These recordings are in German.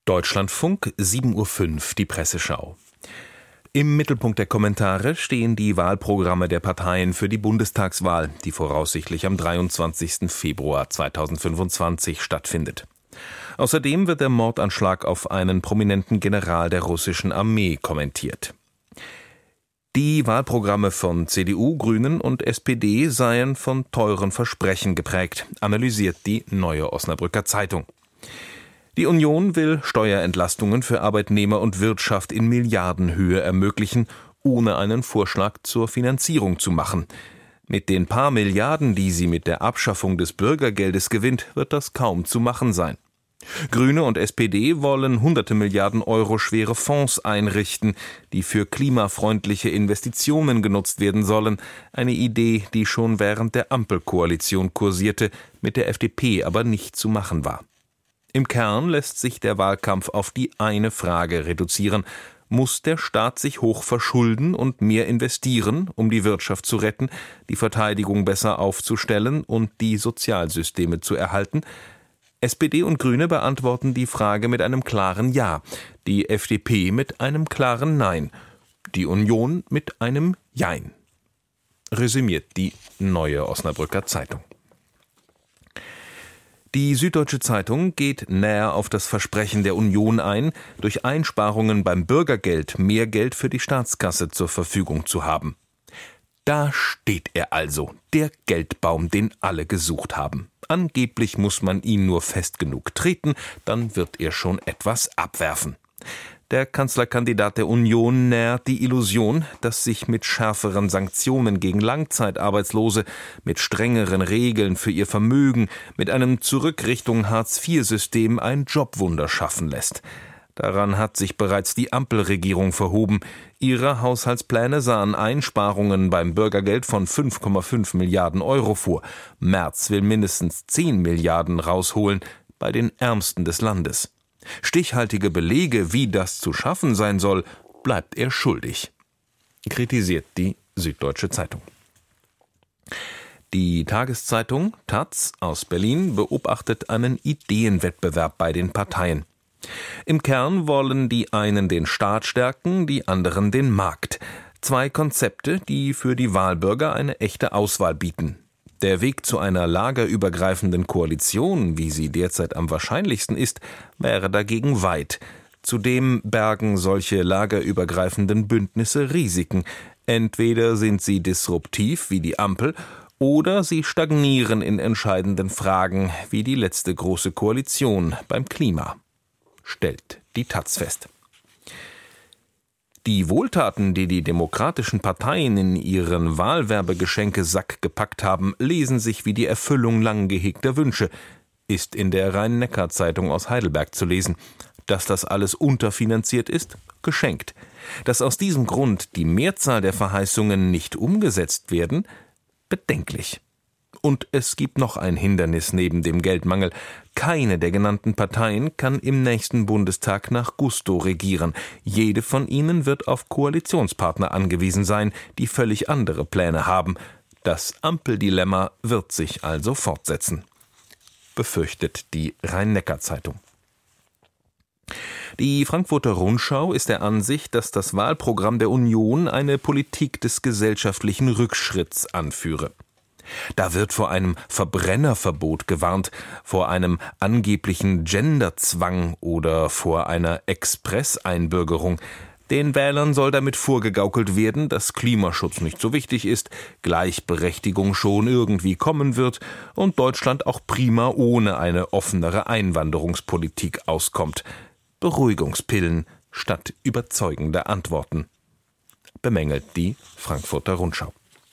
Deutschlandfunk, 7:05 Uhr, die Presseschau. Im Mittelpunkt der Kommentare stehen die Wahlprogramme der Parteien für die Bundestagswahl, die voraussichtlich am 23. Februar 2025 stattfindet. Außerdem wird der Mordanschlag auf einen prominenten General der russischen Armee kommentiert. Die Wahlprogramme von CDU, Grünen und SPD seien von teuren Versprechen geprägt, analysiert die Neue Osnabrücker Zeitung. Die Union will Steuerentlastungen für Arbeitnehmer und Wirtschaft in Milliardenhöhe ermöglichen, ohne einen Vorschlag zur Finanzierung zu machen. Mit den paar Milliarden, die sie mit der Abschaffung des Bürgergeldes gewinnt, wird das kaum zu machen sein. Grüne und SPD wollen hunderte Milliarden Euro schwere Fonds einrichten, die für klimafreundliche Investitionen genutzt werden sollen. Eine Idee, die schon während der Ampelkoalition kursierte, mit der FDP aber nicht zu machen war. Im Kern lässt sich der Wahlkampf auf die eine Frage reduzieren: Muss der Staat sich hoch verschulden und mehr investieren, um die Wirtschaft zu retten, die Verteidigung besser aufzustellen und die Sozialsysteme zu erhalten? SPD und Grüne beantworten die Frage mit einem klaren Ja, die FDP mit einem klaren Nein, die Union mit einem Jein. Resümiert die Neue Osnabrücker Zeitung. Die Süddeutsche Zeitung geht näher auf das Versprechen der Union ein, durch Einsparungen beim Bürgergeld mehr Geld für die Staatskasse zur Verfügung zu haben. Da steht er also, der Geldbaum, den alle gesucht haben. Angeblich muss man ihn nur fest genug treten, dann wird er schon etwas abwerfen. Der Kanzlerkandidat der Union nährt die Illusion, dass sich mit schärferen Sanktionen gegen Langzeitarbeitslose, mit strengeren Regeln für ihr Vermögen, mit einem Zurück-Richtung Hartz-IV-System ein Jobwunder schaffen lässt. Daran hat sich bereits die Ampelregierung verhoben. Ihre Haushaltspläne sahen Einsparungen beim Bürgergeld von 5,5 Milliarden Euro vor. Merz will mindestens 10 Milliarden rausholen bei den Ärmsten des Landes. Stichhaltige Belege, wie das zu schaffen sein soll, bleibt er schuldig, kritisiert die Süddeutsche Zeitung. Die Tageszeitung taz aus Berlin beobachtet einen Ideenwettbewerb bei den Parteien. Im Kern wollen die einen den Staat stärken, die anderen den Markt. Zwei Konzepte, die für die Wahlbürger eine echte Auswahl bieten. Der Weg zu einer lagerübergreifenden Koalition, wie sie derzeit am wahrscheinlichsten ist, wäre dagegen weit. Zudem bergen solche lagerübergreifenden Bündnisse Risiken. Entweder sind sie disruptiv wie die Ampel, oder sie stagnieren in entscheidenden Fragen wie die letzte große Koalition beim Klima, stellt die taz fest. Die Wohltaten, die die demokratischen Parteien in ihren Wahlwerbegeschenkesack gepackt haben, lesen sich wie die Erfüllung lang gehegter Wünsche, ist in der Rhein-Neckar-Zeitung aus Heidelberg zu lesen. Dass das alles unterfinanziert ist, geschenkt. Dass aus diesem Grund die Mehrzahl der Verheißungen nicht umgesetzt werden, bedenklich. Und es gibt noch ein Hindernis neben dem Geldmangel. Keine der genannten Parteien kann im nächsten Bundestag nach Gusto regieren. Jede von ihnen wird auf Koalitionspartner angewiesen sein, die völlig andere Pläne haben. Das Ampeldilemma wird sich also fortsetzen, befürchtet die Rhein-Neckar-Zeitung. Die Frankfurter Rundschau ist der Ansicht, dass das Wahlprogramm der Union eine Politik des gesellschaftlichen Rückschritts anführe. Da wird vor einem Verbrennerverbot gewarnt, vor einem angeblichen Genderzwang oder vor einer Expresseinbürgerung. Den Wählern soll damit vorgegaukelt werden, dass Klimaschutz nicht so wichtig ist, Gleichberechtigung schon irgendwie kommen wird und Deutschland auch prima ohne eine offenere Einwanderungspolitik auskommt. Beruhigungspillen statt überzeugender Antworten, bemängelt die Frankfurter Rundschau.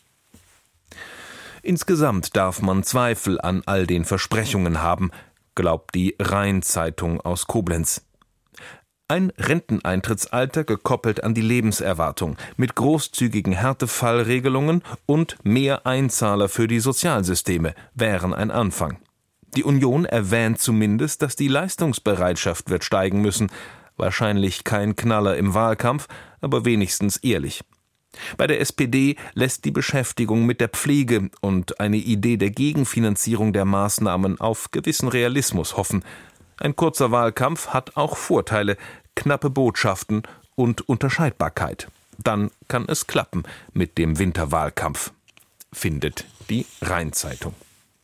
Insgesamt darf man Zweifel an all den Versprechungen haben, glaubt die Rhein-Zeitung aus Koblenz. Ein Renteneintrittsalter gekoppelt an die Lebenserwartung, mit großzügigen Härtefallregelungen und mehr Einzahler für die Sozialsysteme wären ein Anfang. Die Union erwähnt zumindest, dass die Leistungsbereitschaft wird steigen müssen. Wahrscheinlich kein Knaller im Wahlkampf, aber wenigstens ehrlich. Bei der SPD lässt die Beschäftigung mit der Pflege und eine Idee der Gegenfinanzierung der Maßnahmen auf gewissen Realismus hoffen. Ein kurzer Wahlkampf hat auch Vorteile, knappe Botschaften und Unterscheidbarkeit. Dann kann es klappen mit dem Winterwahlkampf, findet die Rhein-Zeitung.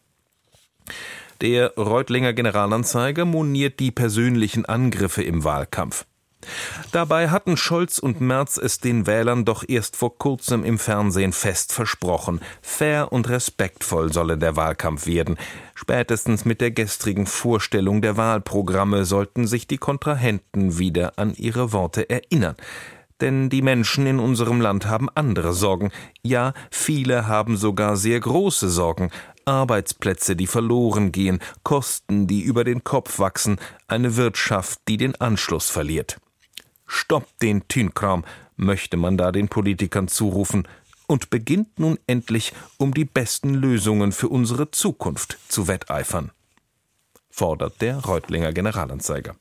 Der Reutlinger Generalanzeiger moniert die persönlichen Angriffe im Wahlkampf. Dabei hatten Scholz und Merz es den Wählern doch erst vor kurzem im Fernsehen fest versprochen. Fair und respektvoll solle der Wahlkampf werden. Spätestens mit der gestrigen Vorstellung der Wahlprogramme sollten sich die Kontrahenten wieder an ihre Worte erinnern. Denn die Menschen in unserem Land haben andere Sorgen. Ja, viele haben sogar sehr große Sorgen. Arbeitsplätze, die verloren gehen, Kosten, die über den Kopf wachsen, eine Wirtschaft, die den Anschluss verliert. Stoppt den Tünkram, möchte man da den Politikern zurufen, und beginnt nun endlich, um die besten Lösungen für unsere Zukunft zu wetteifern, fordert der Reutlinger Generalanzeiger.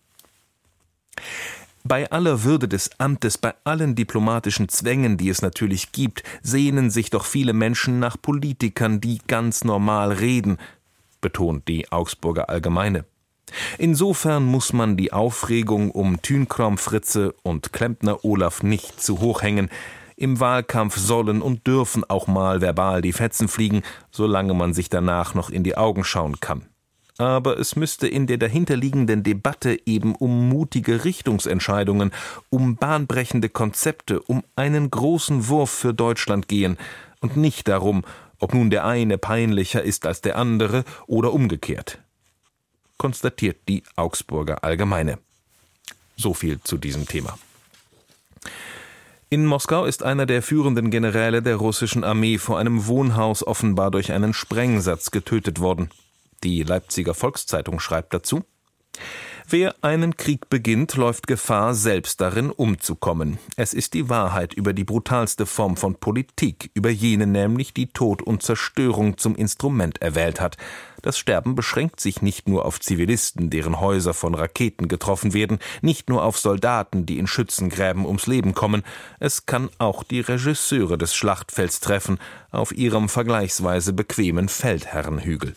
Bei aller Würde des Amtes, bei allen diplomatischen Zwängen, die es natürlich gibt, sehnen sich doch viele Menschen nach Politikern, die ganz normal reden, betont die Augsburger Allgemeine. Insofern muss man die Aufregung um Tünkram Fritze und Klempner Olaf nicht zu hoch hängen. Im Wahlkampf sollen und dürfen auch mal verbal die Fetzen fliegen, solange man sich danach noch in die Augen schauen kann. Aber es müsste in der dahinterliegenden Debatte eben um mutige Richtungsentscheidungen, um bahnbrechende Konzepte, um einen großen Wurf für Deutschland gehen und nicht darum, ob nun der eine peinlicher ist als der andere oder umgekehrt, konstatiert die Augsburger Allgemeine. So viel zu diesem Thema. In Moskau ist einer der führenden Generäle der russischen Armee vor einem Wohnhaus offenbar durch einen Sprengsatz getötet worden. Die Leipziger Volkszeitung schreibt dazu: Wer einen Krieg beginnt, läuft Gefahr, selbst darin umzukommen. Es ist die Wahrheit über die brutalste Form von Politik, über jene nämlich, die Tod und Zerstörung zum Instrument erwählt hat. Das Sterben beschränkt sich nicht nur auf Zivilisten, deren Häuser von Raketen getroffen werden, nicht nur auf Soldaten, die in Schützengräben ums Leben kommen. Es kann auch die Regisseure des Schlachtfelds treffen, auf ihrem vergleichsweise bequemen Feldherrenhügel.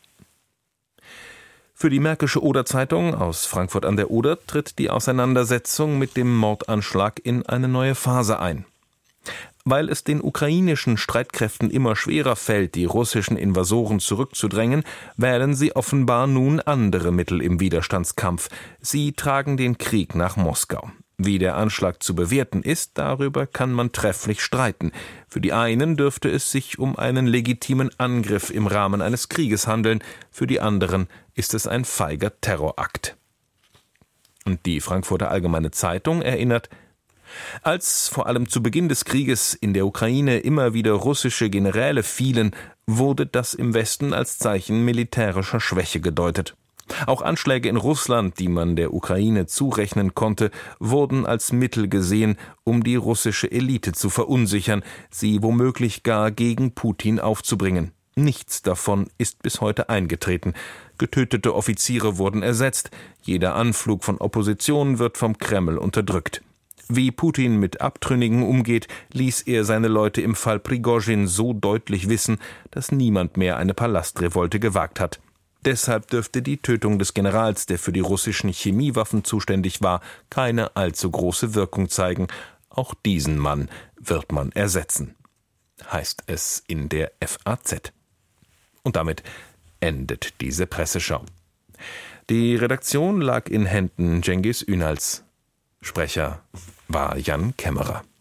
Für die Märkische Oder-Zeitung aus Frankfurt an der Oder tritt die Auseinandersetzung mit dem Mordanschlag in eine neue Phase ein. Weil es den ukrainischen Streitkräften immer schwerer fällt, die russischen Invasoren zurückzudrängen, wählen sie offenbar nun andere Mittel im Widerstandskampf. Sie tragen den Krieg nach Moskau. Wie der Anschlag zu bewerten ist, darüber kann man trefflich streiten. Für die einen dürfte es sich um einen legitimen Angriff im Rahmen eines Krieges handeln, für die anderen ist es ein feiger Terrorakt. Und die Frankfurter Allgemeine Zeitung erinnert: Als vor allem zu Beginn des Krieges in der Ukraine immer wieder russische Generäle fielen, wurde das im Westen als Zeichen militärischer Schwäche gedeutet. Auch Anschläge in Russland, die man der Ukraine zurechnen konnte, wurden als Mittel gesehen, um die russische Elite zu verunsichern, sie womöglich gar gegen Putin aufzubringen. Nichts davon ist bis heute eingetreten. Getötete Offiziere wurden ersetzt, jeder Anflug von Opposition wird vom Kreml unterdrückt. Wie Putin mit Abtrünnigen umgeht, ließ er seine Leute im Fall Prigozhin so deutlich wissen, dass niemand mehr eine Palastrevolte gewagt hat. Deshalb dürfte die Tötung des Generals, der für die russischen Chemiewaffen zuständig war, keine allzu große Wirkung zeigen. Auch diesen Mann wird man ersetzen, heißt es in der FAZ. Und damit endet diese Presseschau. Die Redaktion lag in Händen Cengiz Ünals. Sprecher war Jan Kämmerer.